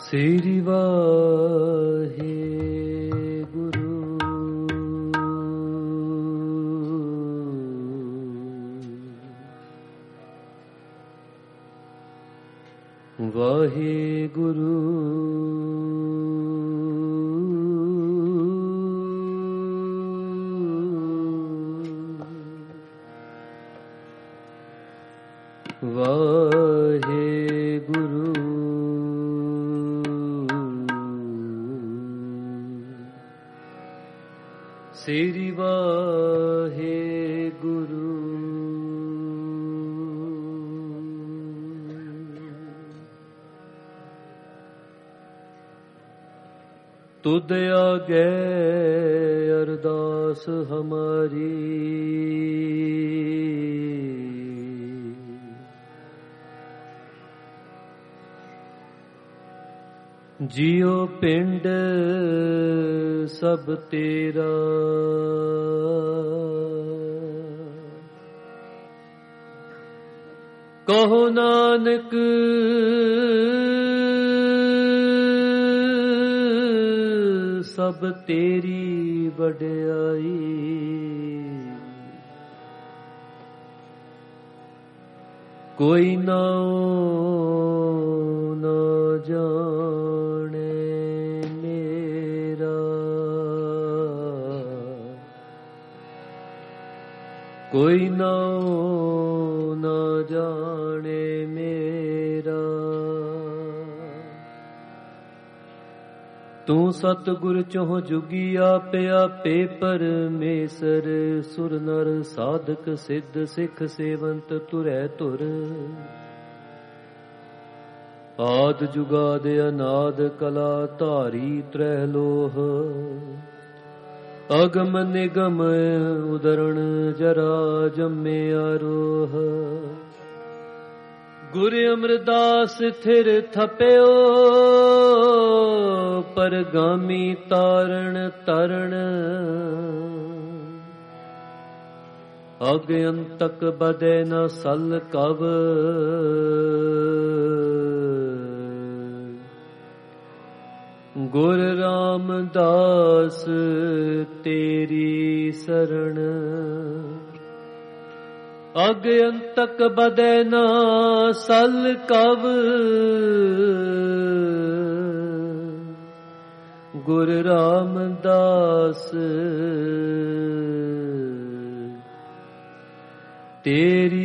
श्री वाहे गुरु वाहे गुरु वाहे गुरु श्री वाहे गुरु तुद आगे अरदास हमारी जियो पिंड सब तेरा कहो नानक सब तेरी वड्याई कोई नाओ न जाने मेरा कोई नाओ न जाने मेरा तू सतगुर चोह जुगी आपे आपे परमेसर सुर नर साधक सिद्ध सिख सेवंत तुरै तुर आद जुगाद अनाद कला धारी त्रैलोह अगम निगम उदरण जरा जम्मे आरोह गुरु अमरदास थिर थप्यो परगामी तारण तरण अगयंतक बदे न सल कव गुर रामदास तेरी शरण अगयंतक बदे न सल कव गुर रामदास तेरी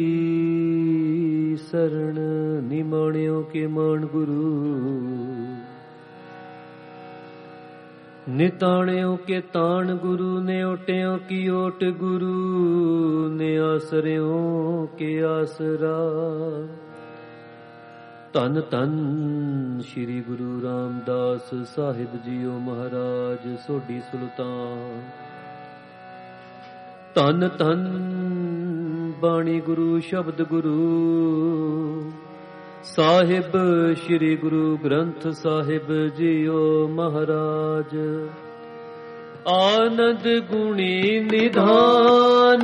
शरण निमाणियों के मान गुरु निताणियों के ताण गुरु ने ओटियों की ओट गुरु ने आसरियों के आसरा धन धन श्री गुरु रामदास साहिब जीओ महाराज सोढी सुल्तान धन धन बाणी गुरु शब्द गुरु साहिब श्री गुरु ग्रंथ साहिब जीओ महाराज आनंद गुणी निधान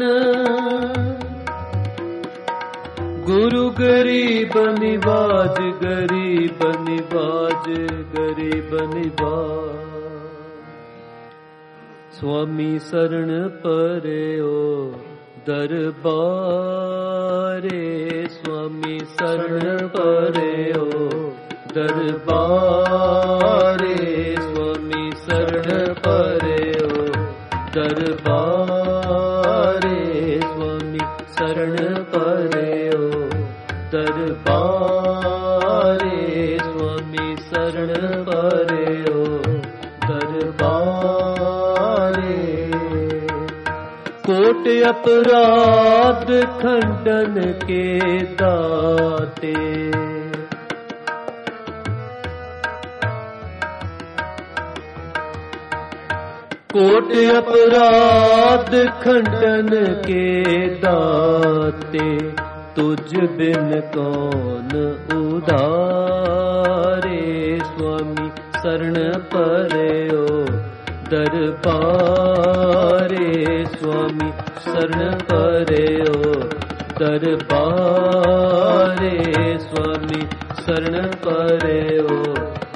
गुरु गरीब निवाज गरीब निवाज गरीब निवाज स्वामी शरण पर्यो दरबारे स्वामी शरण पर्यो दरबारे स्वामी शरण पर्यो दरबारे स्वामी शरण पर्यो दरबारे स्वामी शरण पर्यो दरबारे कोट अपराध खंडन के दाते कोट अपराध खंडन के दाते तुझ बिन कौन उधारे स्वामी शरण पर्यो दरबारे स्वामी शरण पर्यो दरबारे स्वामी शरण पर्यो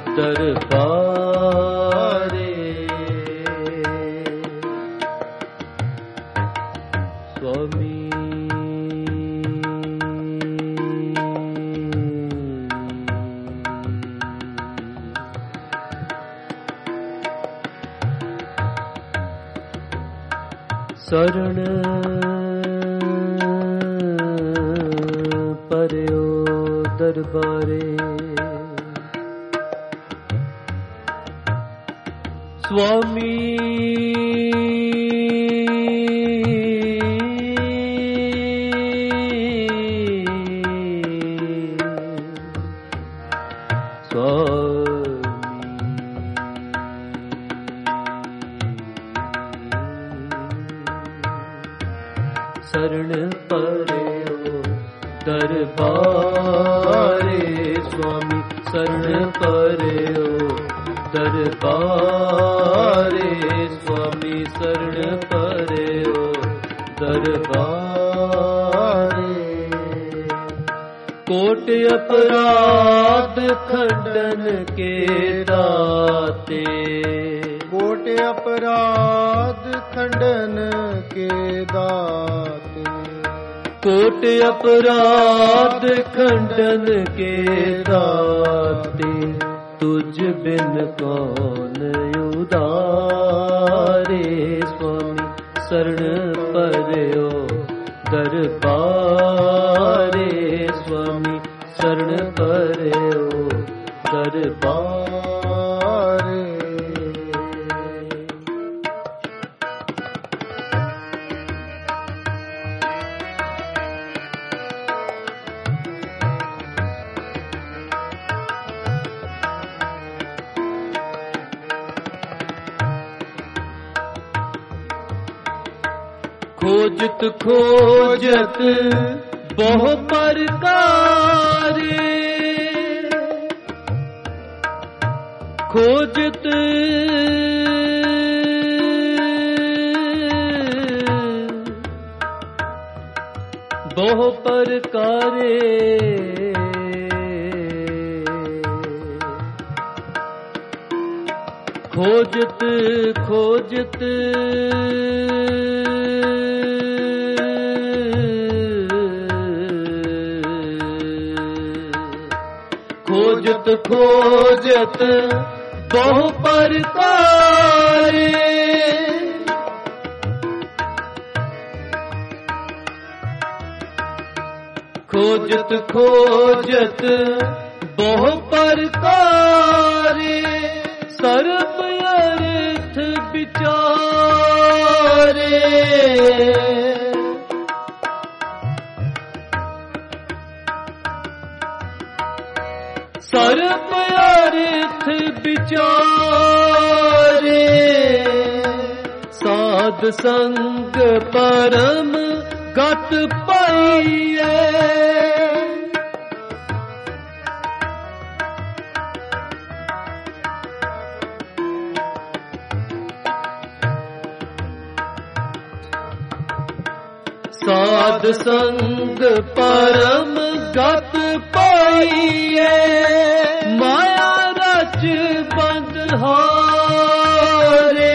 शरण परयो दरबारे स्वामी शरण परयो दरबारे स्वामी शरण परयो दरबारे स्वामी शरण परयो दरबारे कोट अपराध खंडन के दाते कोट अपराध खंडन के दाते कोट अपराध खंडन के दाते तुझ बिन कौन उदारे स्वामी शरण परयो दरबारे स्वामी शरण परयो दरबारे खोजत खोजत बहु प्रकारे खोजत बहु प्रकारे खोजत खोजत खोजत खोजत बहु प्रकारे खोजत खोजत बहु प्रकारे सर्व अर्थ विचारे सर्व अर्थ विचारे साध संग परम गत पाइए साध संग परम गत पाइए माया रच बंद हारे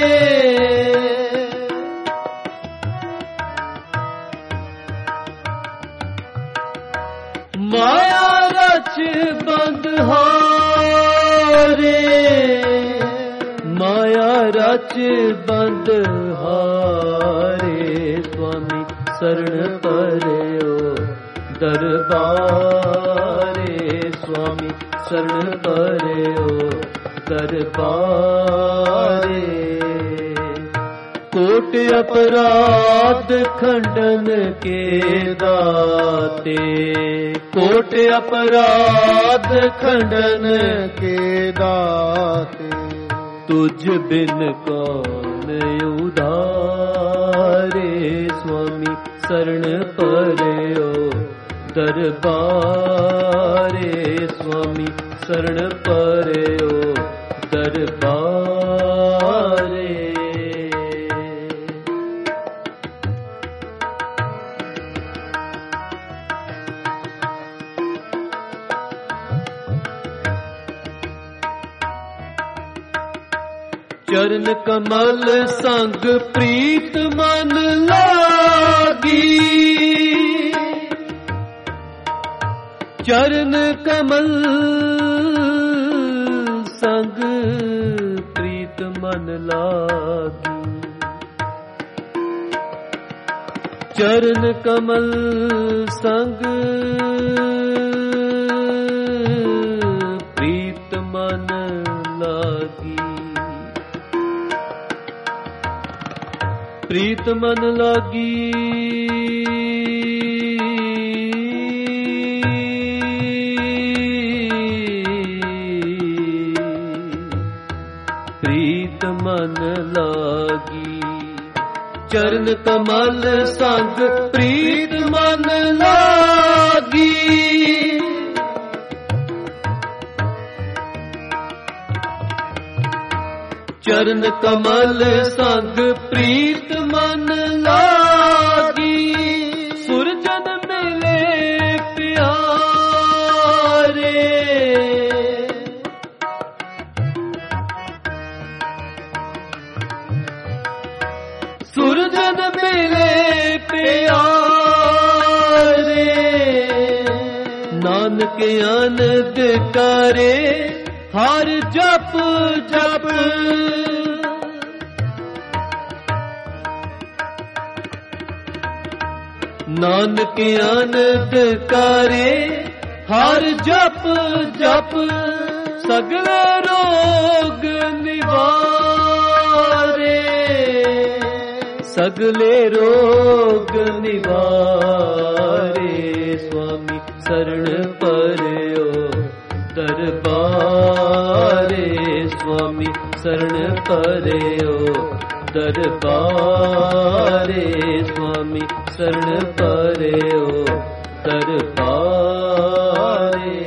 माया रच बंद हारे माया रच बंद हारे स्वामी शरण परयो दरबारे स्वामी शरण परयो दरबारे कोट अपराध खंडन के दाते कोट अपराध खंडन के दाते तुझ बिन कौन उधारे स्वामी शरण परयो दरबारे स्वामी शरण परयो दरबारे चरण कमल संग प्रीत मन लागी चरण कमल संग प्रीत मन लागी चरण कमल संग प्रीत मन लागी, प्रीत मन लागी। प्रीत मन लागी, चरण कमल संग प्रीत मन लागी। चरण कमल संग प्रीत मन लागी। सुरजन मिले प्यारे, सुरजन मिले प्यारे। नानक आनंद करे हर जप जप, नानक आनंद करे हर जप जप। सगले रोग निवारे, सगले रोग निवारे। स्वामी शरण पर्यो दरबारे, स्वामी शरण पर्यो दरबारे, स्वामी शरण पर्यो दरबारे।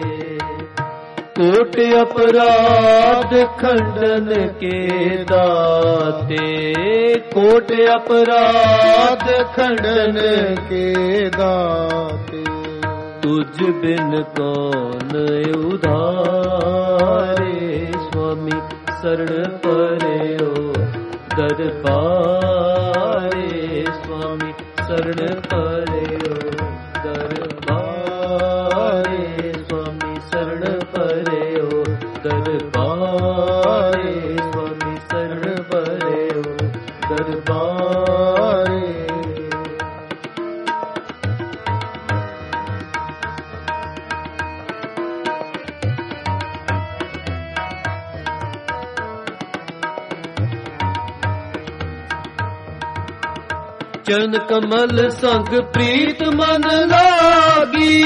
कोट अपराध खंडन के दाते, कोट अपराध खंडन के दाते। तुझ बिन कौन उधारे, स्वामी शरण पर्यो दरबारे, स्वामी शरण पर्यो दरबारे, स्वामी शरण पर्यो दरबारे, स्वामी शरण पर्यो दरबारे। चरण कमल संग प्रीत मन लागी,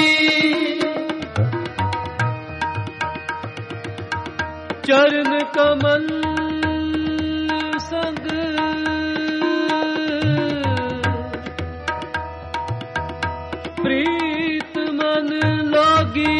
चरण कमल संग प्रीत मन लागी,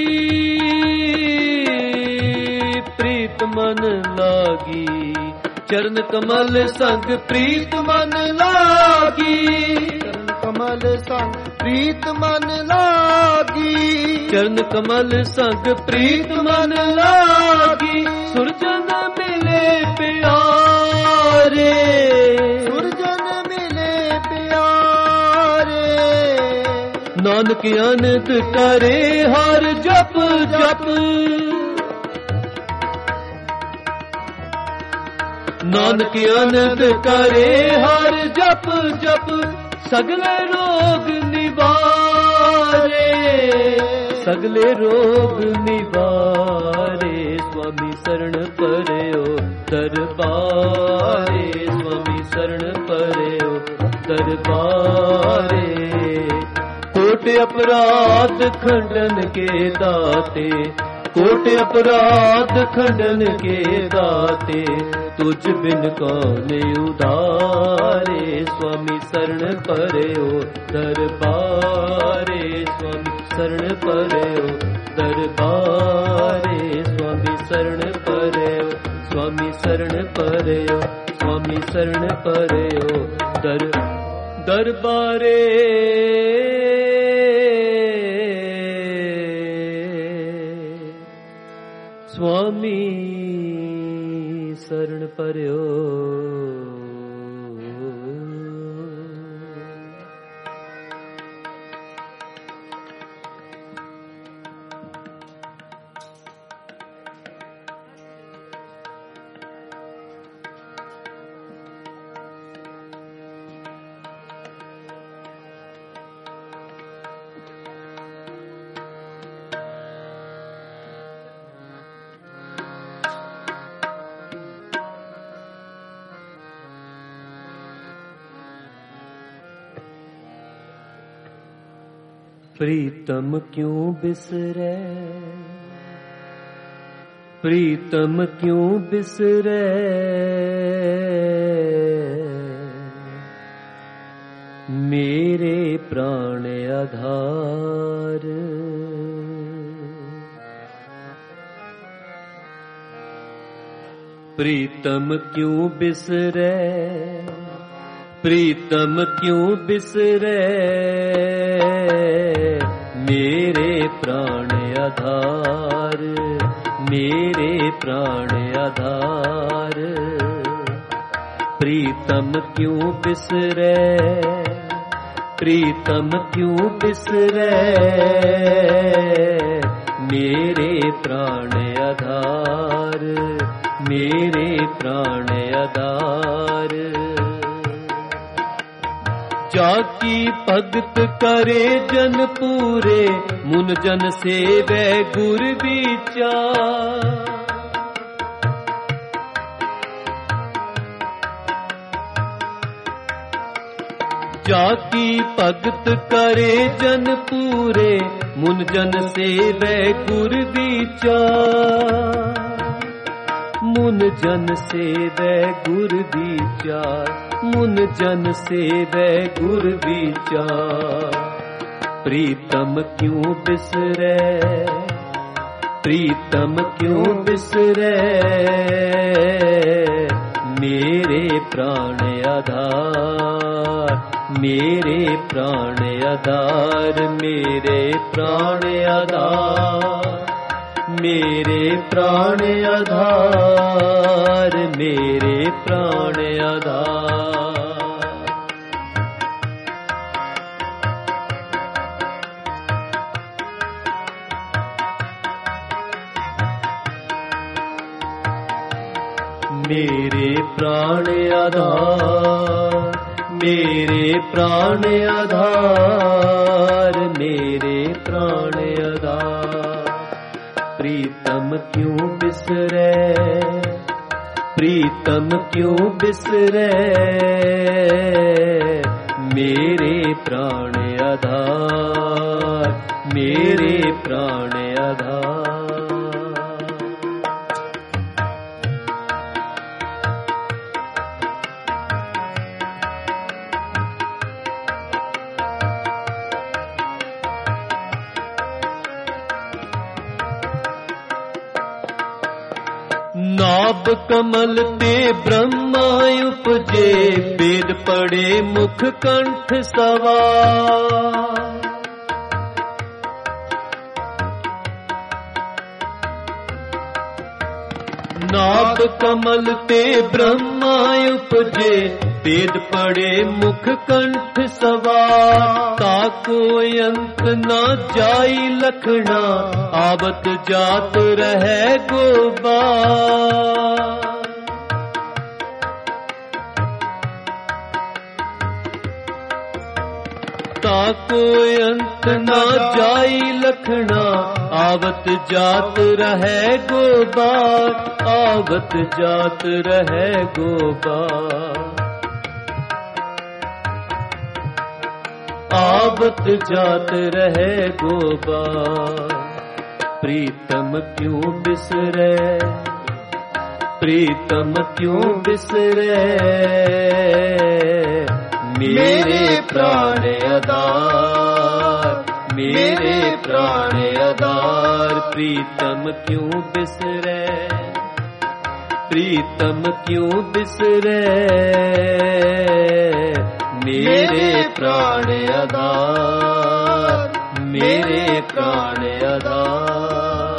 प्रीत मन लागी। चरण कमल संग प्रीत मन लागी, चरण कमल संग प्रीत मन लागी। चरण कमल संग प्रीत मन लागी। सुरजन मिले प्यारे, सुरजन मिले प्यारे। नानक आनंद करे हर जप जप, नानक आनंद करे हर जप जप। सगले रोग निवारे, सगले रोग निवारे। स्वामी शरण पर्यो दरबारे, स्वामी शरण पर्यो दरबारे। कोट अपराध खंडन के दाते, कोट अपराध खंडन के दाते। तुझ बिन कौन उधारे, स्वामी शरण पर्यो दरबारे, स्वामी शरण पर्यो दरबारे, स्वामी शरण पर्यो, स्वामी शरण पर्यो, स्वामी शरण पर्यो दरबारे। स्वामी शरण पर्यो प्रीतम क्यों बिसरे, प्रीतम क्यों बिसरे, मेरे प्राण आधार। प्रीतम क्यों बिसरे, प्रीतम क्यों बिसरे, मेरे प्राण आधार, मेरे प्राण आधार। प्रीतम क्यों बिसरे, प्रीतम क्यों बिसरे, मेरे प्राण आधार, मेरे प्राण आधार। जाकी भगत करे जन पूरे, मुन जन सेवै गुर विचार। जाकी भगत करे जन पूरे, मुन जन सेवै गुर विचार। मुन जन सेवै गुर विचार, मुन जन सेवै गुर विचार। प्रीतम क्यों बिसरे, प्रीतम क्यों बिसरे, मेरे प्राण आधार, मेरे प्राण आधार, मेरे प्राण आधार, मेरे प्राण आधार, मेरे प्राण आधार। मेरे प्राण आधार, मेरे प्राण आधार, मेरे प्राण आधार। प्रीतम क्यों बिसरे, प्रीतम क्यों बिसरे, मेरे प्राण आधार, मेरे प्राण आधार। नाभ कमल ते ब्रह्मा उपजे, वेद पढ़े मुख कंठ सवार। नाभ कमल ते ब्रह्मा उपजे, वेद पढ़े मुख कंठ सवार। ताको अंत न जाई लखना, आवत जात रहे गोबार। ताको अंत न जाई लखना, आवत जात रहे गोबार, आवत जात रहे गोबार। आवत जात रहे गोबार। प्रीतम क्यों बिसरे, प्रीतम क्यों बिसरे, मेरे प्राण आधार, मेरे प्राण आधार। प्रीतम क्यों बिसरे, प्रीतम क्यों बिसरे, मेरे प्राण आधार, मेरे प्राण आधार।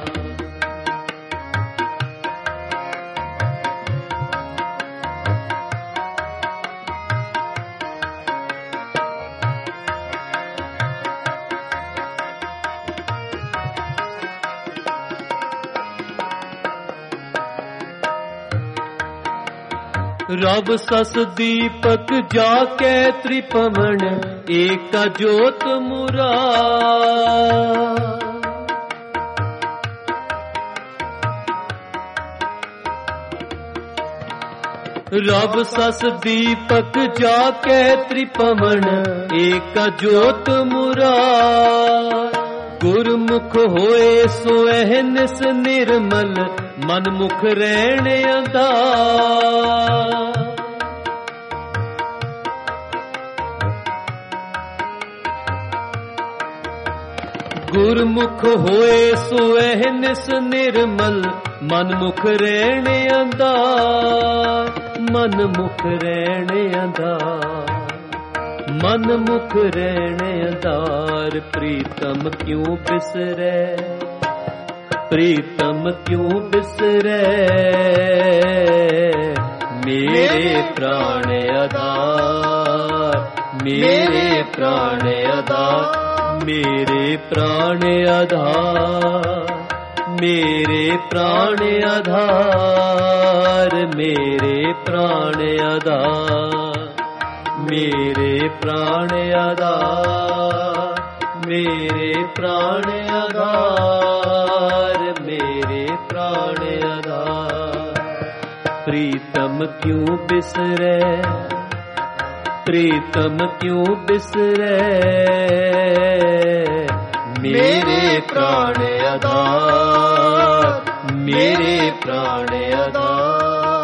रब सस दीपक जाके त्रिपवन, एक जोत मुरा। रब सस दीपक जाके त्रिपवन एक जोत मुरार। गुरमुख होए सोए निस निर्मल मन मुख रहण आधार। गुरमुख होए सोए निस निर्मल मन मुख रहण आधार। मन मुख रहण आधार, मन मुख रहण आधार। प्रीतम क्यों बिसरै, प्रीतम क्यों बिसरै मेरे प्राण आधार। मेरे प्राण आधार, मेरे प्राण आधार, मेरे प्राण आधार। मेरे प्राण आधार, मेरे प्राण आधार, मेरे प्राण आधार, मेरे प्राण आधार। प्रीतम क्यों बिसरै, प्रीतम क्यों बिसरै मेरे प्राण आधार। मेरे प्राण आधार।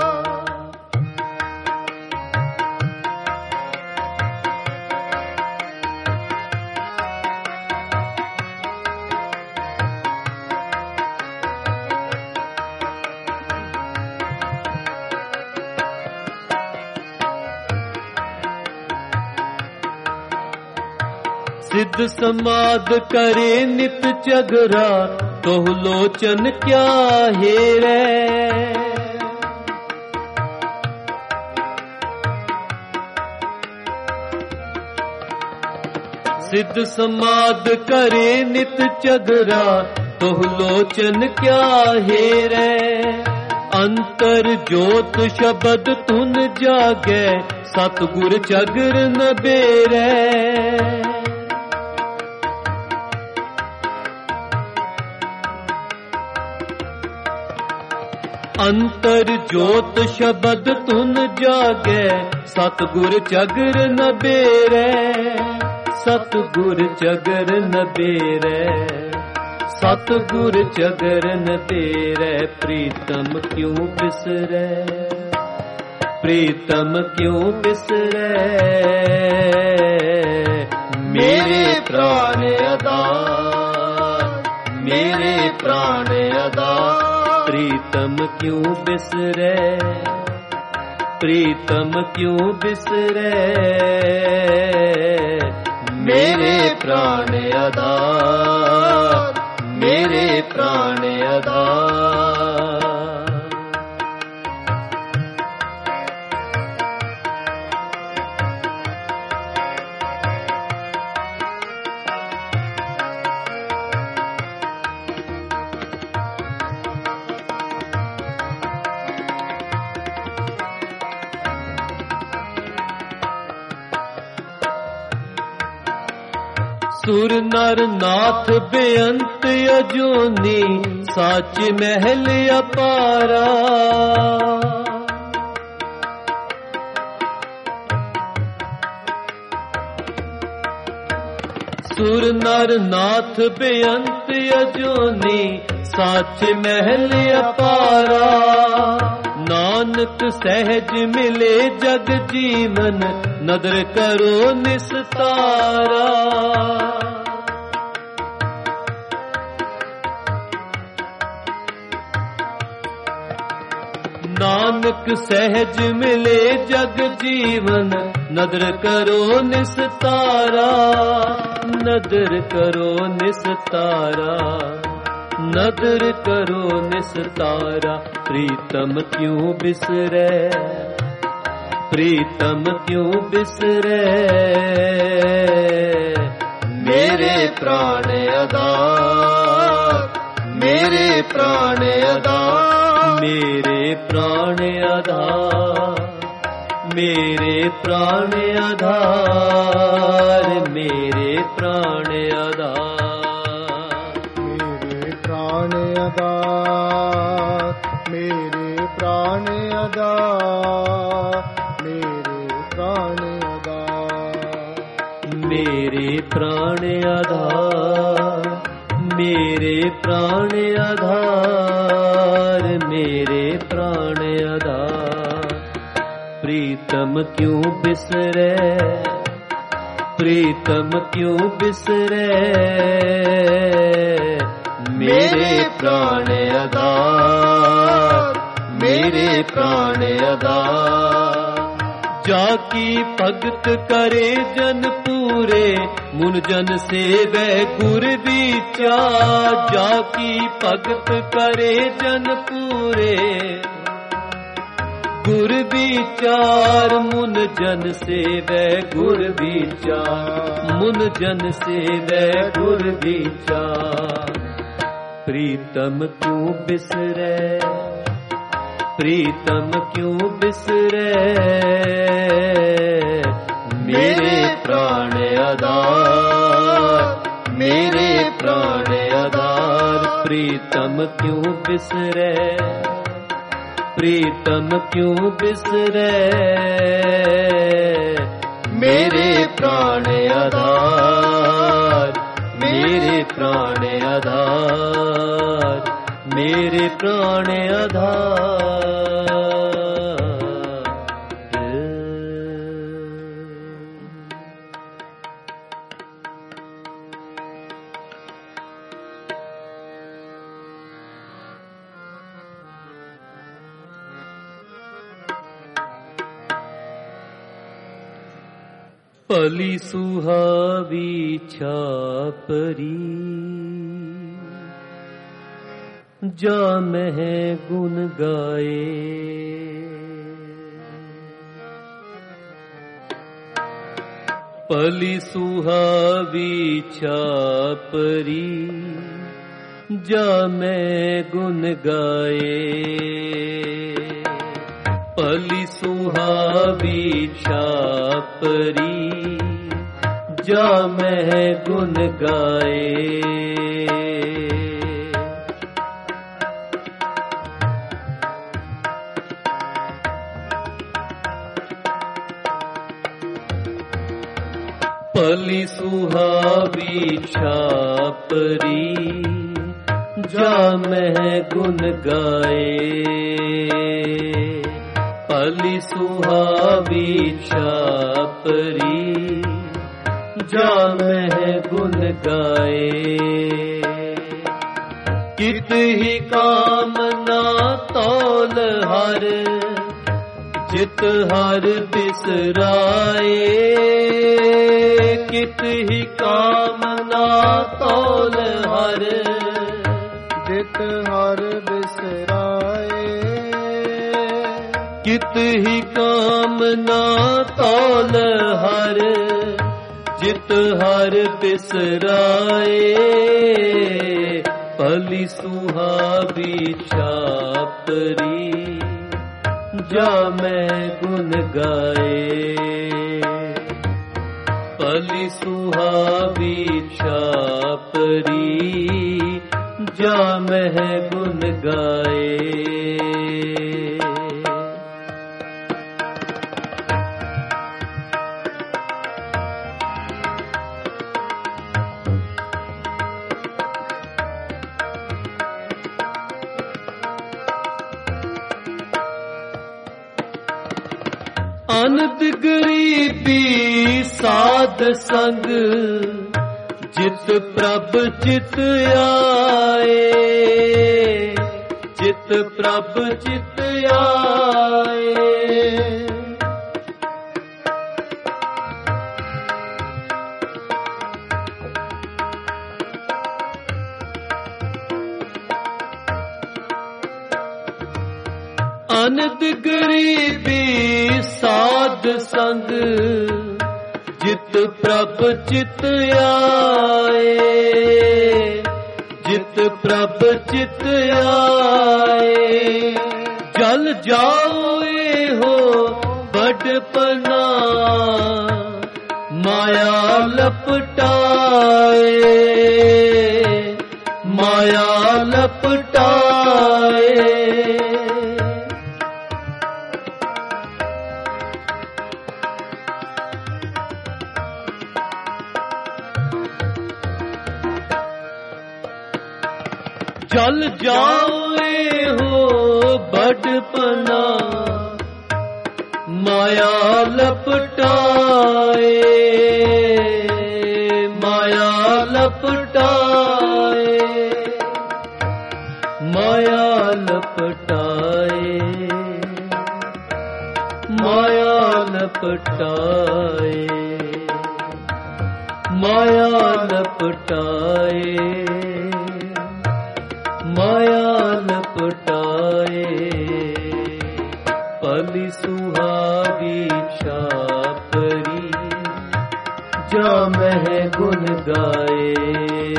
सिद्ध समाध करे नित चगरा, तोह लोचन क्या हेरै। सिद्ध समाध करे नित चगरा, तोह लोचन क्या हेरै। अंतर जोत शब्द तुन जागै, सतगुर चगर न बेरै। अंतर जोत शब्द तुन जागै, सतगुर चगर न बेरै। सतगुर चगर न बेरै, सतगुर चगर न बेरै। प्रीतम क्यों बिसरै, प्रीतम क्यों बिसरै मेरे प्राण आधार। मेरे प्राण आधार। प्रीतम क्यों बिसरै, प्रीतम क्यों बिसरै मेरे प्राण आधार। मेरे प्राण आधार। सुर नर नाथ बेअंत अजोनी, साच महल अपारा। सुर नर नाथ बेअंत अजोनी, साच महल अपारा। नानक सहज मिले जग जीवन, नदर करो निस्तारा। नानक सहज मिले जग जीवन, नदर करो निस्तारा। नदर करो निस्तारा, नदर करो निस्तारा। प्रीतम क्यों बिसरै, प्रीतम क्यों बिसरै मेरे प्राण आधार। मेरे प्राण आधार। मेरे प्राण आधार। मेरे प्राण आधार। मेरे प्राण आधार। मेरे प्राण आधार। मेरे प्राण आधार। आधार, मेरे प्राण आधार। मेरे प्राण आधार, मेरे प्राण आधार, मेरे प्राण आधार। प्रीतम क्यों बिसरे, प्रीतम क्यों बिसरे, मेरे प्राण आधार, मेरे प्राण आधार। जाकी भगत करे जन पूरे, मुन जन सेवै गुर विचार। जाकी भगत करे जन पूरे, गुर विचार। मुन जन सेवै गुर विचार, मुन जन सेवै गुर विचार। प्रीतम क्यों बिसरे, प्रीतम क्यों बिसरे, मेरे प्राण आधार, मेरे प्राण आधार। प्रीतम क्यों बिसरे, प्रीतम क्यों बिसरे, मेरे प्राण आधार, मेरे प्राण आधार, मेरे प्राण आधार। भली सुहावी छापरी, जा मह गुण गाए। भली सुहावी छापरी, जा मैं गुण गाए। भली सुहावी छापरी, जा मैं गुण गाए। भली सुहावी छापरी, जा मैं गुण गाए। भली सुहावी छापरी, जा मैं गुण गाए। कित ही कामना तौल हर, जित हर बिसराए। कित ही कामना तौल हर, जित हर बिसराए। कित ही कामना तौल हर, जित हर बिसराए। भली सुहावी छापरी, जा मैं गुण गाए। भली सुहावी छापरी, जा मैं गुण गाए। अनंत गरीबी साध संग, जित प्रभ चित आए। जित प्रभ चित आए। अनंत गरीबी साध संग, जित प्रभ चित आए। जित प्रभ चित आए। जल जाओए हो बड़पना, माया लपटाए। माया लपटाए। पल जाओए हो बड़पना माया लपटाए, माया लपटाए, माया लपटाए, माया लपटाए, माया लपटाए, माया लपटाए। पली सुहावी छापरी जा मह गुन गाए,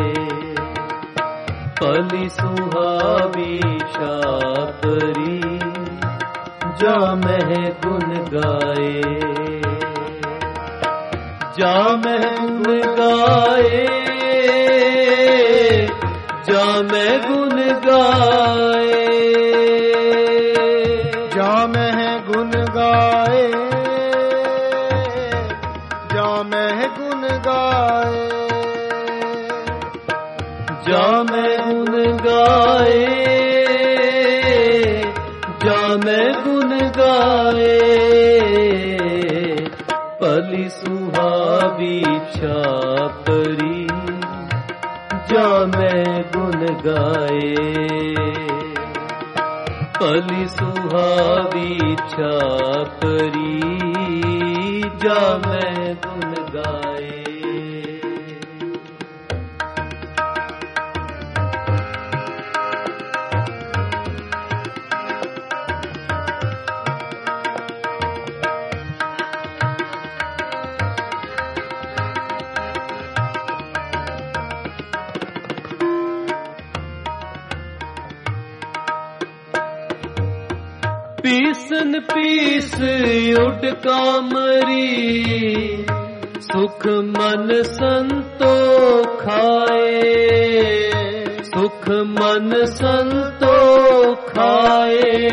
पली सुहावी छापरी जा मह गुन गाए, जा मह गुन गाए, जा मैं गुन गाए, जा मैं गुन गाए, जा मैं गुन गाए, जा मैं गुन गाए, जा मैं गुन गाए। पली सुहावी छापरी जा मैं गुन गाए, पली सुहावी छापरी जा मैं गुन गाए। पीसन पीस उड कामरी सुख मन संतोखाए, सुख मन संतोखाए।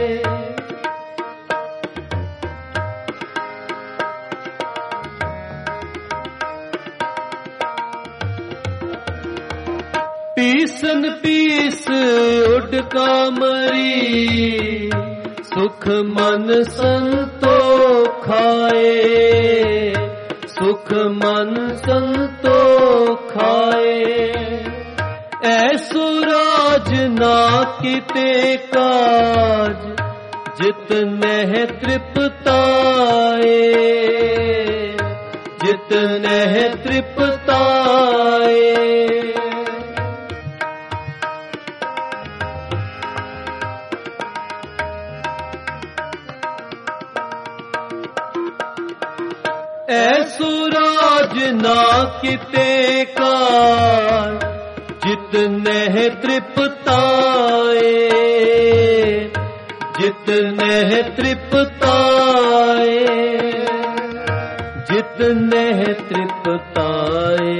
पीसन पीस उड कामरी सुख मन संतोखाए, सुख मन संतोखाए। ऐसो राज ना किते काज जितनेह तृप्ताए, जितनेह तृप्ताए। ऐसो राज ना किते काज जितनेह तृप्ताए, जितनेह तृप्ताए, जितनेह तृप्ताए,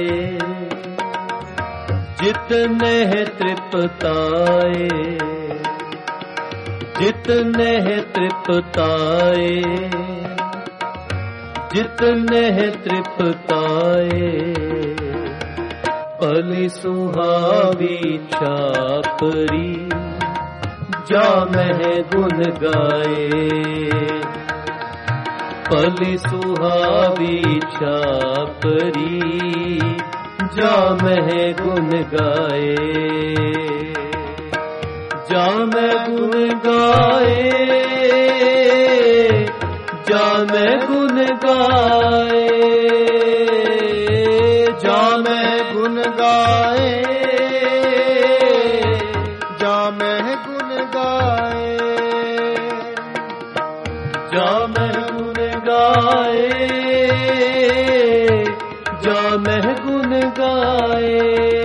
जितनेह तृप्ताए, जितनेह तृप्ताए, जितनेह तृप्ताए। पली सुहावी छापरी जा मह गुन गाए, पली सुहावी छापरी जा मह गुन गाए, जा मैं गुन गाए, जा मैं गुन गाए, जा मैं गुन गाए, जा मैं गुन गाए, जा मैं गुन गाए, जा मैं गुन गाए।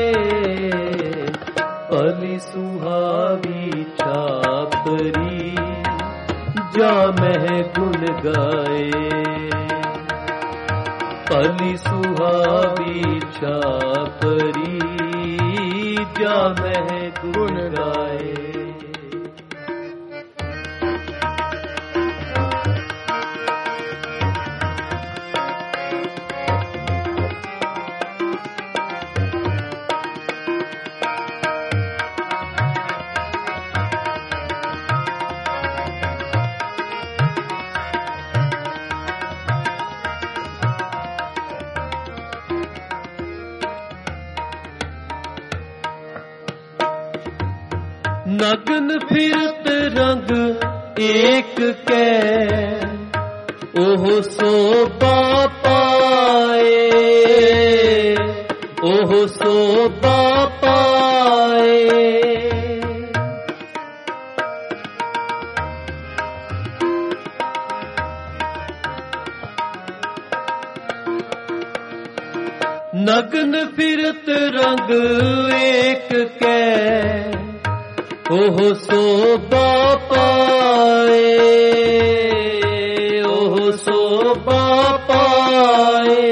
पली सुहावी छापरी जा मह गुन गाए, पली सुहावी छापरी जा मह गुन गाए। नगन फिरत रंग एक कै, ओह शोभा पाए, ओह शोभा पाए। नगन फिरत रंग एक कै, ओह शोभा पाए, ओह शोभा पाए।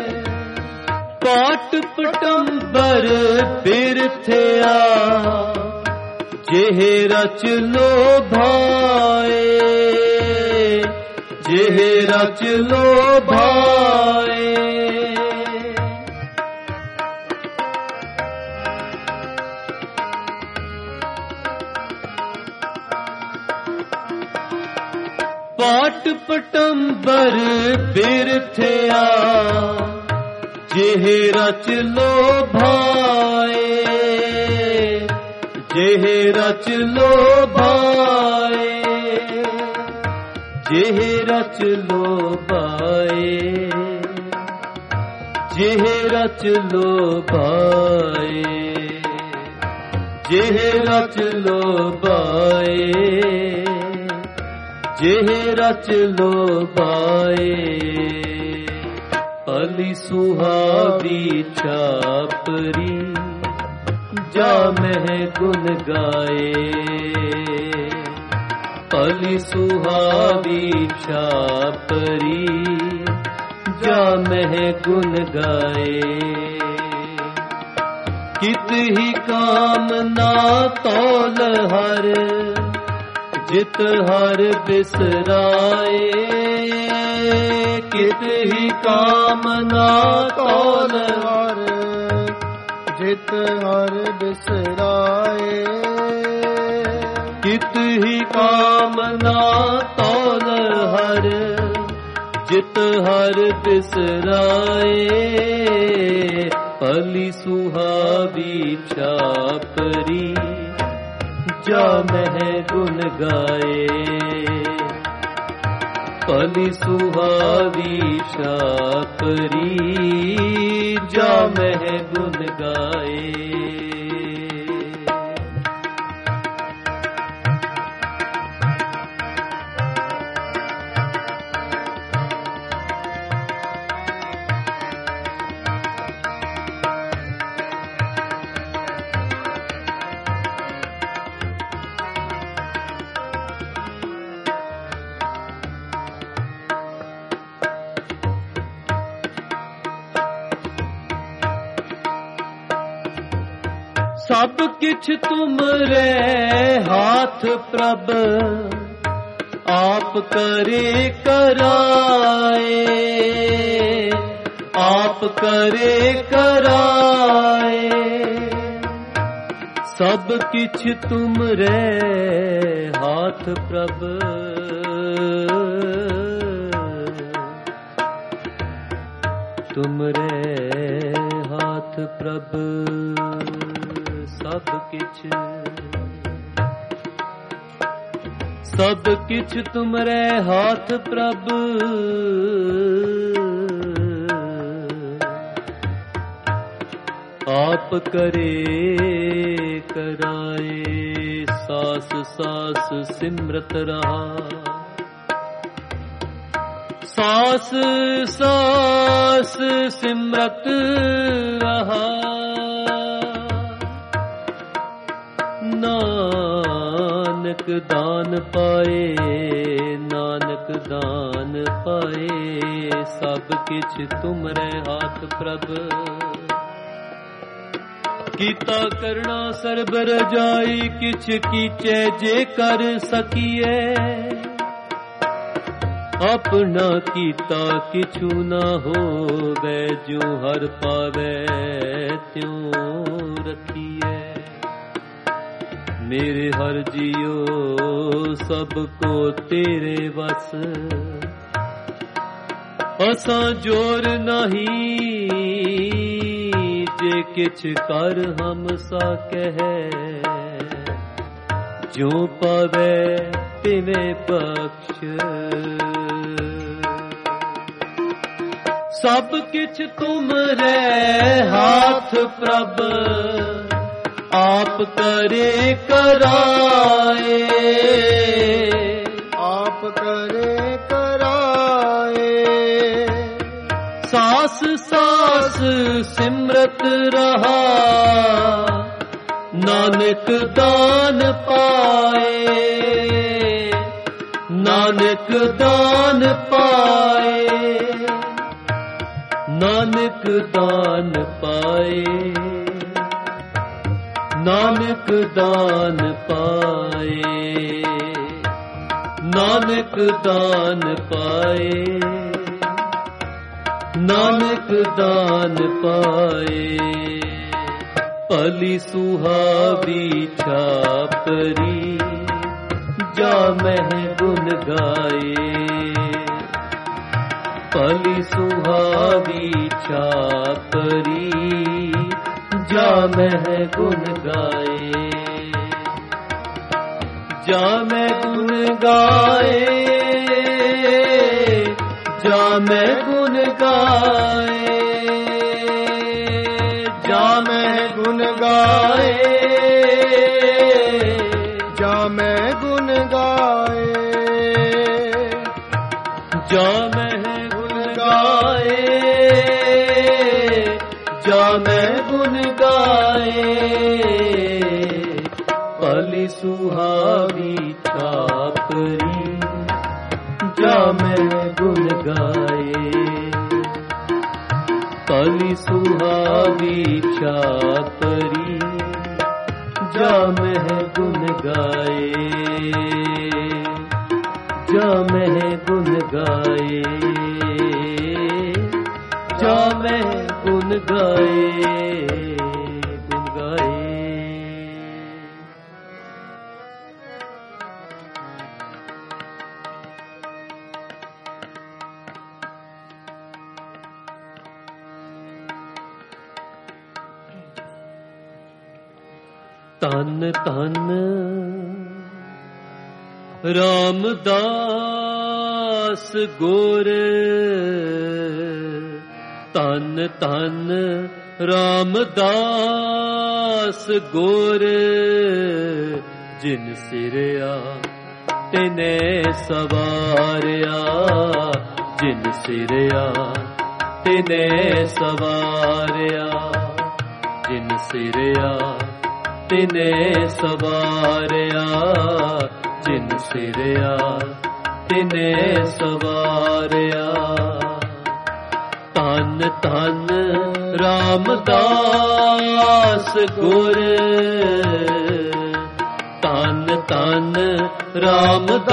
पाट पटंबर बिरथया, जेह रच लोभाए, जेह रच लोभाए। पाट पटंबर बिरथया, जेह रच लोभाए, जेह रच लोभाए, जेह रच लोभाए, जेह रच लोभाए, जेह रच लोभाए, जेह रच लोभाए। पली सुहावी छापरी, जा मह गुन गाए, पली सुहावी छापरी, जा मह गुन गाए। कित ही कामना तौल हर, जित हर बिसराए, कित ही कामना तौल हर, जित हर बिसराए। कित ही कामना तौल हर, जित हर बिसराए। पली सुहावी छापरी, जा मह गुन गाए, पली सुहावी छापरी, जा मह गुन गाए। सब किछ तुमरे हाथ प्रभ, आप करे कराए, आप करे कराए। सब किछ तुमरे हाथ प्रभ, तुमरे हाथ प्रभ। सब किछ, सब किछ तुमरे हाथ प्रभ। आप करे कराए, सास सास सिमरत रहा, सास सास सिमरत रहा। नानक दान पाए, नानक दान पाए। सब किछ तुमरे हाथ प्रभ, कीता करना सर्ब रजाई। किछ कीचे जे कर सकिए, अपना कीता किछु न होवे। जो हर पावे त्यों रखिए। मेरे हर जियो सबको तेरे वस, असा जोर नहीं जे किछ कर हम सा कहे। ਜਿਉ ਪਾਵੈ ਤਿਵੇਂ ਬਖਸ਼। ਸਭ ਕਿਛ ਤੁਮਰੇ ਹਾਥ ਪ੍ਰਭ, ਆਪ ਕਰੇ ਕਰਾਏ। ਆਪ ਕਰੇ ਕਰਾਏ। ਸਾਸ ਸਾਸ ਸਿਮਰਤ ਰਹਾ, ਨਾਨਕ ਦਾਨ ਪਾਏ। ਨਾਨਕ ਦਾਨ ਪਾਏ। ਨਾਨਕ ਦਾਨ ਪਾਏ। ਨਾਨਕ ਦਾਨ ਪਾਏ। ਨਾਨਕ ਦਾਨ ਪਾਏ। ਨਾਨਕ ਦਾਨ ਪਾਏ। ਭਲੀ ਸੁਹਾਵੀ ਛਾਪਰੀ, ਜਾ ਮਹਿ ਗੁਣ ਗਾਏ। ਭਲੀ ਸੁਹਾਵੀ ਛਾਪਰੀ, ਜਾ ਮਹਿ ਗੁਣ ਗਾਏ। ਜਾ ਮੈਂ ਗੁਣ ਗਾਏ। ਜਾ ਮੈਂ ਗੁਣ ਗਾਏ। ਜਾ ਮੈਂ ਗੁਣ ਗਾਏ। ਜਾ ਮੈਂ ਗੁਣ ਗਾਏ। ਜਾ ਮੈਂ ਗੁਣ ਗਾਏ। ਜਾ ਮੈਂ ਗੁਣ ਗਾਏ। ਭਲੀ ਸੁਹਾਵੀ ਛਾਪਰੀ, ਜਾ ਮੈਂ ਗੁਣ ਗਾਏ। ਭਲੀ ਸੁਹਾਵੀ ਛਾਪਰੀ, ਜਾ ਮੈਂ ਗੁਣ ਗਾਏ। ਜਾ ਮੈਂ ਗੁਣ ਗਾਏ। ਜਾ ਮੈਂ ਗੁਣ ਗਾਏ। ਗੁਣ ਗਾਏ। ਧੰਨ ਧੰਨ ਰਾਮਦਾਸ ਗੁਰ। ਧੰਨ ਧੰਨ ਰਾਮਦਾਸ ਗੁਰ। ਜਿਨ ਸਿਰਿਆ ਤਿਨੇ ਸਵਾਰਿਆ। ਜਿਨ ਸਿਰਿਆ ਤਿਨੇ ਸਵਾਰਿਆ। ਜਿਨ ਸਿਰਿਆ ਤਿਨੇ ਸਵਾਰਿਆ। ਜਿਨ ਸਿਰਿਆ ਤਿਨੇ ਸਵਾਰਿਆ। ਧੰਨ ਧੰਨ ਰਾਮਦਾਸ ਗੁਰ। ਧੰਨ ਧੰਨ ਰਾਮਦਾਸ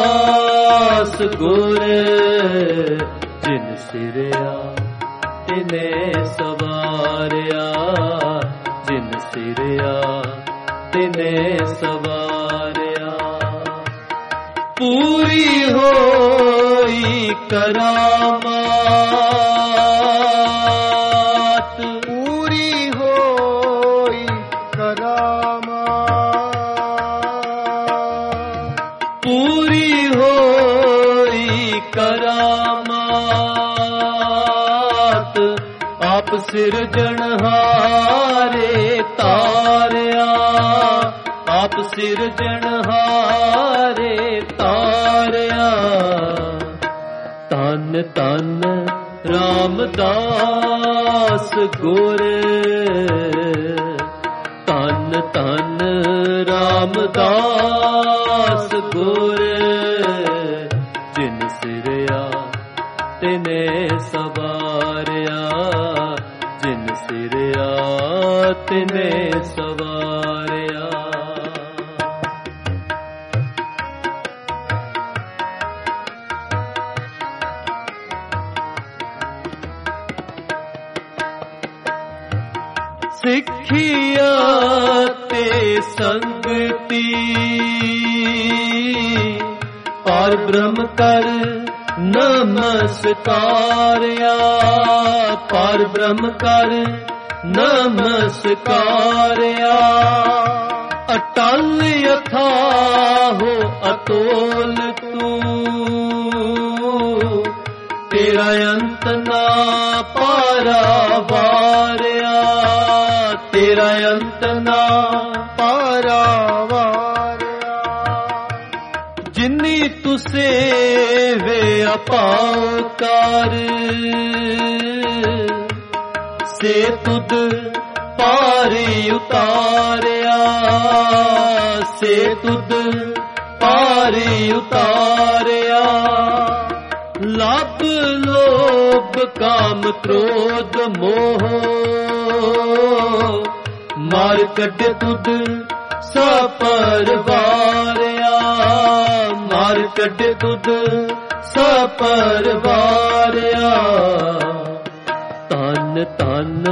ਗੁਰ। ਜਿਨ ਸਿਰਿਆ ਤਿਨੇ ਸਵਾਰਿਆ। ਜਿਨ ਸਿਰਿਆ ਤਿਨੇ ਸਵਾਰਿਆ। ਪੂਰੀ ਹੋਈ ਕਰਾਮਾਤ। ਪੂਰੀ ਹੋਈ ਕਰਾਮਾਤ। ਪੂਰੀ ਹੋਈ ਕਰਾਮਾਤ। ਆਪ ਸਿਰਜਣਹਾਰੇ ਤਾਰਿਆ। ਆਪ ਸਿਰਜਣਹਾਰੇ ਤਾਰਿਆ। ਧੰਨ ਧੰਨ ਰਾਮਦਾਸ ਗੁਰ। ਧੰਨ ਧੰਨ ਰਾਮਦਾਸ ਗੁਰ। ਜਿਨ ਸਿਰਿਆ ਤਿਨੇ ਸਵਾਰਿਆ। ਜਿਨ ਸਿਰਿਆ ਤਿਨੇ ਸਵਾਰਿਆ। ਸਿੱਖਿਆ ਤੇ ਸੰਗਤੀ ਪਰ ਬ੍ਰਹਮ ਕਰ ਨਮਸਕਾਰਿਆ। ਪਰ ਬ੍ਰਹਮ ਕਰ ਨਮਸਕਾਰਿਆ। ਅਟਲ ਅਥਾਹੋ ਅਤੋਲ ਤੂੰ, ਤੇਰਾ ਅੰਤ ਨਾ ਪਾਰਾਵਾਰਿਆ, ਤੇਰਾ ਅੰਤ ਨਾ ਪਾਰਾਵਾਰਿਆ। ਜਿਨੀ ਤੂੰ ਸੇਵੇ ਅਪਾਕਾਰ, ਸੇ ਤੁਧ ਪਾਰੀ ਉਤਾਰਿਆ, ਸੇ ਤੁਧ ਪਾਰੀ ਉਤਾਰਿਆ। ਲੱਭ ਲੋਭ ਕਾਮ ਕ੍ਰੋਧ ਮੋਹ, ਮਾਰ ਕੱਢ ਤੁਧ ਸਪਰਵਾਰਿਆ, ਮਾਰ ਕੱਢ ਤੁਧ ਸਪਰਵਾਰਿਆ। ਧੰਨ ਧੰਨ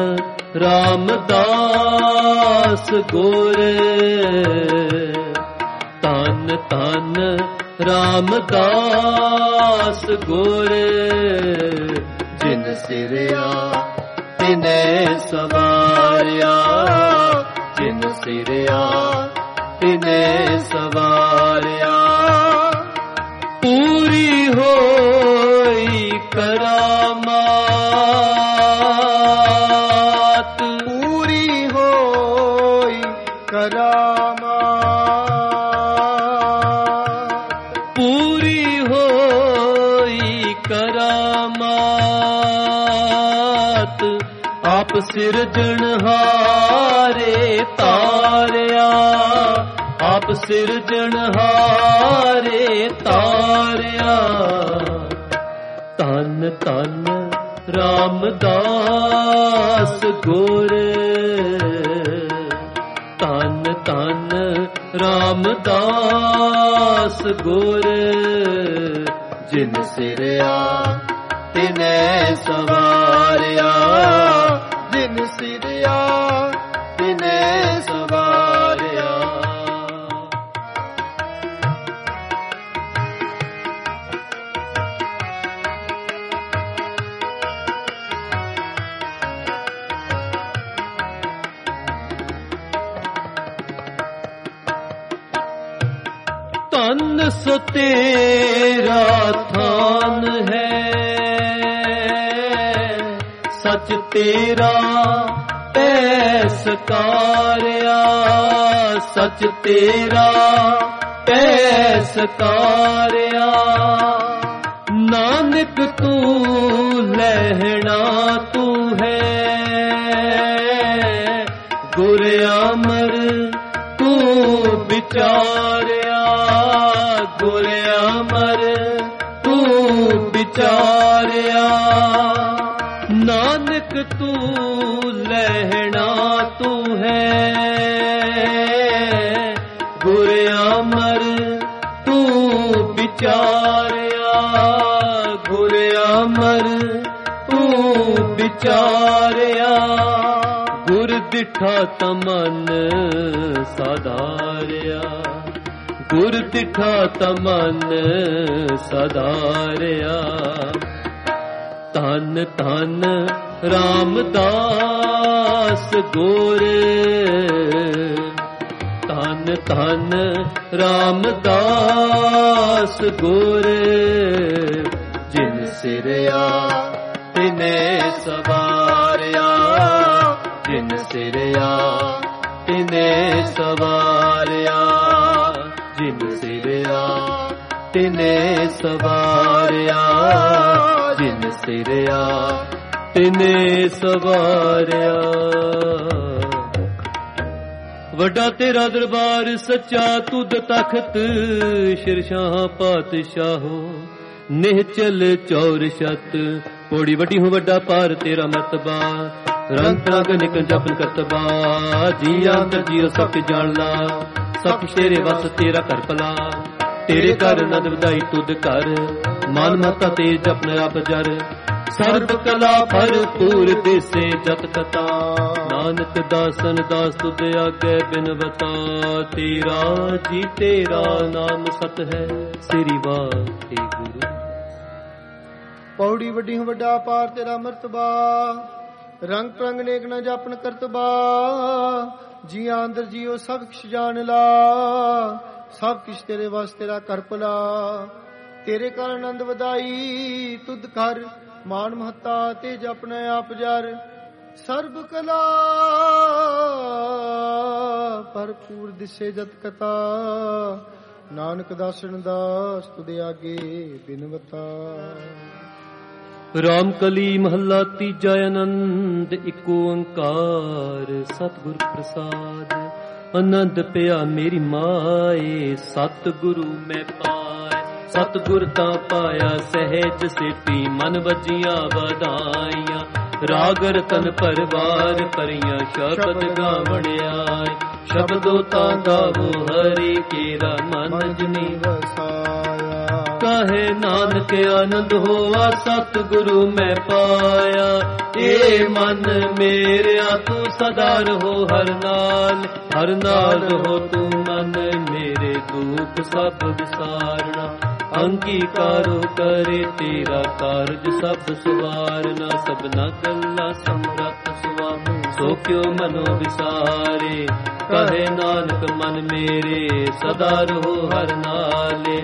ਰਾਮਦਾਸ ਗੁਰ, ਧੰਨ ਧੰਨ ਰਾਮਦਾਸ ਗੁਰ। ਜਿਨ ਸਿਰਿਆ ਤਿਨੈ ਸਵਾਰਿਆ, ਜਿਨ ਸਿਰਿਆ ਤਿਨੈ ਸਵਾਰਿਆ। ਪੂਰੀ ਹੋਈ ਕਰਾਮਾਤ, ਪੂਰੀ ਹੋਈ ਕਰਾਮਾਤ, ਪੂਰੀ ਹੋਈ ਕਰਾਮਾਤ। ਆਪ ਸਿਰਜਣਹਾਰੇ ਤਾਰਿਆ, ਆਪ ਸਿਰਜਣਹਾਰੇ ਤਾਰਿਆ। ਧੰਨ ਧੰਨ ਰਾਮਦਾਸ ਗੁਰ, ਧੰਨ ਧੰਨ ਰਾਮਦਾਸ ਗੁਰ। ਜਿਨ ਸਿਰਿਆ ਤਿਨੈ ਸਵਾਰਿਆ, ਜਿਨ ਸਿਰਿਆ ਤਿਨੈ ਸਵਾਰਿਆ। ਧੰਨ ਸੋ ਤੇਰਾ ਥਾਨ ਹੈ, ਸਚ ਤੇਰਾ ਪੈ ਸਕਾਰਿਆ, ਸਚ ਤੇਰਾ ਪੈ ਸਕਾਰਿਆ। ਨਾਨਕ ਤੂੰ ਲਹਿਣਾ ਤੂੰ ਹੈ, ਗੁਰ ਅਮਰ ਤੂੰ ਵਿਚਾਰਿਆ, ਗੁਰ ਅਮਰ ਤੂੰ ਵਿਚਾਰਿਆ। ਨਾਨਕ ਤੂੰ ਲਹਿਣਾ ਤੂੰ ਹੈ, ਗੁਰ ਅਮਰ ਤੂੰ ਵਿਚਾਰਿਆ, ਗੁਰ ਅਮਰ ਤੂੰ ਵਿਚਾਰਿਆ। ਗੁਰ ਦਿਠਾ ਤਮਨ ਸਾਧਾਰਿਆ, ਗੁਰ ਦਿਠਾ ਤਮਨ ਸਾਧਾਰਿਆ। ਧੰਨ ਧੰਨ ਰਾਮਦਾਸ ਗੁਰ, ਧੰਨ ਧੰਨ ਰਾਮਦਾਸ ਗੁਰ। ਜਿਨ ਸਿਰਿਆ ਤਿਨੈ ਸਵਾਰਿਆ, ਜਿਨ ਸਿਰਿਆ ਤਿਨੈ ਸਵਾਰਿਆ, ਜਿਨ ਸਿਰਿਆ ਤਿਨੈ ਸਵਾਰਿਆ, ਜਿਨ ਸਿਰਿਆ ਤਿਨੈ ਸਵਾਰਿਆ। ਵੱਡਾ ਤੇਰਾ ਦਰਬਾਰ ਸੱਚਾ ਤੁਧ ਤਖਤ, ਸ਼ਿਰਸ਼ਾਹ ਪਾਤਸ਼ਾਹੋ ਨਿਹਚਲ ਚੌਰ ਛਤ। ਪੌੜੀ ਵੱਡੀ ਹੋ ਵੱਡਾ ਪਾਰ ਤੇਰਾ ਮਰਤਬਾ, ਰੰਗ ਰੰਗ ਨਿਕਲ ਜਪਨ ਕਰਤਬਾ। ਜੀ ਅੰਤਰ ਜੀਉ ਸਭ ਕੇ ਜਾਣ ਲਾ, ਸਭ ਤੇਰੇ ਵਸ ਤੇਰਾ ਕਰ ਭਲਾ। ਤੇਰੇ ਘਰ ਨਦ ਵਧਾਈ ਤੁਧ ਘਰ, ਮਨ ਮਤਾ ਤੇ ਜਪਨ ਰੱਬ ਜਰ। ਸਰਬ ਕਲਾ ਭਰਪੂਰ ਦੇਸੇ ਜਤ ਕਤਾ, ਨਾਨਕ ਦਾਸਨ ਦਾਸ ਤੁਧ ਆਗੇ ਬਿਨਵਤਾ। ਤੇਰਾ ਜੀ ਤੇਰਾ ਨਾਮ ਸਤ ਹੈ, ਸ੍ਰੀ ਵਾਹਿਗੁਰੂ। ਪੌੜੀ ਵੱਡੀ ਹੋ ਵੱਡਾ ਪਾਰ ਤੇਰਾ ਮਰਤਬਾ, ਰੰਗ ਪ੍ਰੰਗ ਨੇਕ ਨ ਜਾਪਨ ਕਰਤਬਾ। ਜੀਆਂ ਅੰਦਰ ਜੀਓ ਸਭ ਕਿਛ ਜਾਣ ਲਾ, ਸਭ ਕਿਛ ਤੇਰੇ ਵਸ ਤੇਰਾ ਕਰ ਭਲਾ। ਤੇਰੇ ਕਰ ਆਨੰਦ ਵਧਾਈ ਤੁਧ ਕਰ, ਮਾਨ ਮਹੱਤਾ ਤੇ ਜਪਨੇ ਆਪ ਜਰ। ਸਰਬ ਕਲਾ ਭਰਪੂਰ ਦਿਸੇ ਜਤ ਕਥਾ, ਨਾਨਕ ਦਾਸਨ ਦਾਸ ਤੁਧ ਆਗੇ ਬਿਨਵਤਾ। ਰਾਮ ਕਲੀ ਮਹੱਲਾ ਤੀਜਾ। ਆਨੰਦ ਇੱਕ ਓੰਕਾਰ ਸਤਿਗੁਰ ਪ੍ਰਸਾਦ। ਆਨੰਦ ਪਿਆ ਮੇਰੀ ਮਾਏ, ਸਤਿਗੁਰੂ ਮੈਂ ਪਾਏ। ਸਤਿਗੁਰ ਤਾਂ ਪਾਇਆ ਸਹਿਜ ਸੇਤੀ, ਮਨ ਵਜੀਆਂ ਵਧਾਈਆਂ। ਰਾਗ ਰਤਨ ਪਰਵਾਰ ਭਰੀਆਂ, ਸ਼ਬਦ ਗਾਵਣ ਆਏ। ਸ਼ਬਦੋ ਤਾਂ ਗਾਵੋ ਹਰੀ, ਕੇਰਾ ਮਨ ਜਿਨੀ ਵਸਾਇਆ। ਕਹੇ ਨਾਨਕ ਆਨੰਦ ਹੋਆ, ਸਤਿਗੁਰੂ ਮੈਂ ਪਾਇਆ। ਏ ਮਨ ਮੇਰਿਆ ਤੂੰ ਸਦਾ ਰਹੋ ਹਰ ਨਾਲ, ਹਰ ਨਾਲ ਰਹੋ ਤੂੰ ਮਨ ਮੇਰੇ, ਦੁਖ ਸਭ ਵਿਸਾਰਣਾ। ਅੰਗੀਕਾਰੋ ਕਰੇ ਤੇਰਾ ਕਾਰਜ ਸਭ ਸਵਾਰਨਾ। ਸਭਨਾ ਗੱਲਾਂ ਸਮਰੱਥ ਸੁਆਮੀ, ਸੋ ਕਿਉ ਮਨੋ ਵਿਸਾਰੇ। ਕਹੇ ਨਾਨਕ ਮਨ ਮੇਰੇ, ਸਦਾ ਰਹੋ ਹਰ ਨਾਲੇ।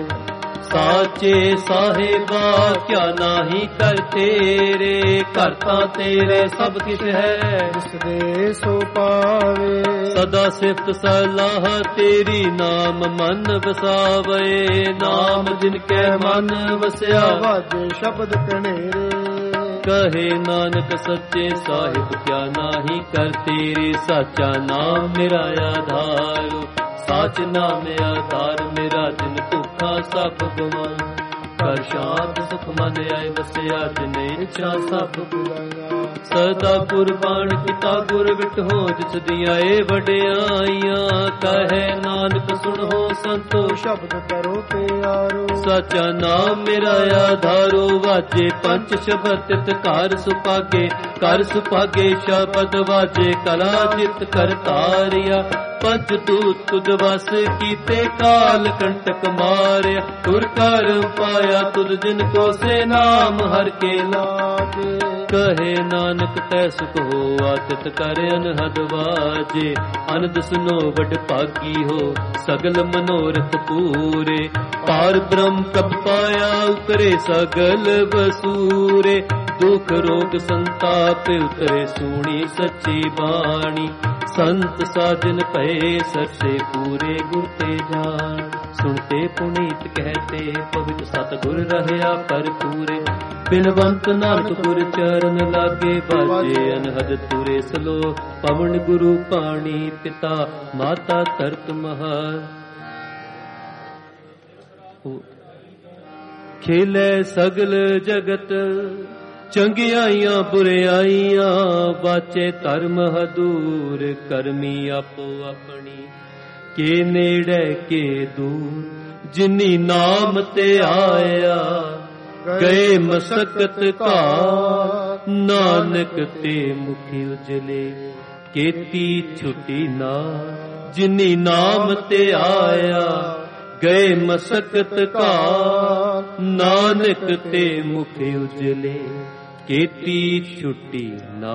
ਸਾਚੇ ਸਾਹਿਬਾ ਕਿਆ ਨਾਹੀ ਕਰ ਤੇਰੇ, ਘਰ ਤਾਂ ਤੇਰੇ ਸਭ ਕਿਛ ਹੈ, ਜਿਸ ਦੇ ਸੋ ਪਾਵੇ। ਸਦਾ ਸਿਫਤ ਸਲਾਹ ਤੇਰੀ, ਨਾਮ ਮਨ ਵਸਾਵੇ। ਨਾਮ ਜਿਨ ਕੈ ਮਨ ਵਸਿਆ, ਵਾਜੇ ਸ਼ਬਦ ਕਣੇਰੇ। ਕਹੇ ਨਾਨਕ ਸੱਚੇ ਸਾਹਿਬ ਕਿਆ ਨਾਹੀ ਕਰ ਤੇਰੇ। ਸਾਚਾ ਨਾਮ ਮੇਰਾ ਆਧਾਰ, ਸਾਚ ਨਾਮ ਆਧਾਰ ਮੇਰਾ। ਜਿਨ ਭੁੱਖਾ ਸਭ ਗਵਾਂ, ਕਰ ਸ਼ਾਂਤ ਸੁਖ ਮਨ ਆਏ ਵਸਿਆ। ਜਿਨ ਇੱਛਾ ਸਭ ਬੁਲਾਇਆ। ਸਦਾ ਕੁਰਬਾਨ ਕੀਤਾ ਗੁਰ ਵਿਟਹੋ, ਜਿਸ ਦੀਆਂ ਏ ਵਡਿਆਈਆਂ। ਕਹੇ ਨਾਨਕ ਸੁਣੋ ਸੰਤੋ, ਸ਼ਬਦ ਕਰੋ ਪਿਆਰੋ। ਸਾਚਾ ਨਾਮ ਮੇਰਾ ਆਧਾਰੋ। ਵਾਜੇ ਪੰਜ ਸ਼ਬਦ ਤਿਤ ਘਰ ਸੁਭਾਗੇ, ਘਰ ਸੁਭਾਗੇ ਸ਼ਬਦ ਵਾਜੇ। ਕਲਾ ਜਿਤ ਕਰਤਾਰਿਆ, ਪੰਜ ਦੂਤ ਤੁਧ ਵਸ ਕੀਤੇ। ਕਾਲ ਕੰਟਕ ਮਾਰਿਆ, ਤੁਰ ਕਰ ਪਾਇਆ ਤੁਧ। ਜਿਨ ਕੋ ਸੇ ਨਾਮ ਹਰ ਕੇ ਲਾਗੇ। ਕਹੇ ਨਾਨਕ ਤੈ ਸੁਖ ਹੋਆ, ਤਿਤ ਕਰ ਅਨਹਦ ਵਾਜੇ। ਅਨੰਦ ਸੁਨੋ ਵਡ ਭਾਗੀ ਹੋ, ਸਗਲ ਮਨੋਰਥ ਪੂਰੇ। ਪਾਰ ਬ੍ਰਹਮ ਪ੍ਰਭ ਪਾਇਆ, ਉਤਰੇ ਸਗਲ ਵਸੂਰੇ। ਦੁਖ ਰੋਗ ਸੰਤਾਪ ਉਤਰੇ, ਸੂਣੀ ਸੱਚੀ ਬਾਣੀ। ਸੰਤ ਸਾਜਨ ਭਏ ਸਰਸੇ, ਪੂਰੇ ਗੁਰ ਤੇ ਜਾਣ। ਸੁਣਤੇ ਪੁਨੀਤ ਕਹਤੇ, ਪਵਿੱਤ ਸਤਿਗੁਰ ਰਹਿਆ ਭਰਪੂਰੇ। ਬਿਨਵੰਤ ਨਾਨਕ ਗੁਰ ਚਰਨ ਲਾਗੇ, ਬਾਜੇ ਅਨਹਦ ਤੁਰੇ ਸਲੋ। ਪਵਨ ਗੁਰੂ ਪਾਣੀ, ਪਿਤਾ ਮਾਤਾ ਧਰਤ ਮਹਰ। ਖੇਲੇ ਸਗਲ ਜਗਤ, ਚੰਗਿਆਈਆਂ ਬੁਰਿਆਈਆਂ। ਵਾਚੇ ਧਰਮ ਹਦੂਰ, ਕਰਮੀ ਆਪੋ ਆਪਣੀ। ਕੇ ਨੇੜੇ ਕੇ ਦੂਰ, ਜਿਨੀ ਨਾਮ ਤੇ ਆਇਆ। ਗਏ ਮਸਕਤ ਘਾਰ, ਨਾਨਕ ਤੇ ਮੁਖੀ ਉਜਲੇ। ਕੀਤੀ ਛੁਟੀ ਨਾ, ਜਿਨੀ ਨਾਮ ਤੇ ਆਇਆ। ਗਏ ਮਸਕਤ ਘਾਰ, ਨਾਨਕ ਤੇ ਮੁਖੀ ਉਜਲੇ। ਕੀਤੀ ਛੁਟੀ ਨਾ।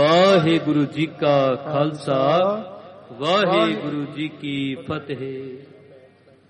ਵਾਹਿਗੁਰੂ ਜੀ ਕਾ ਖਾਲਸਾ, ਵਾਹਿਗੁਰੂ ਜੀ ਕੀ ਫਤਿਹ।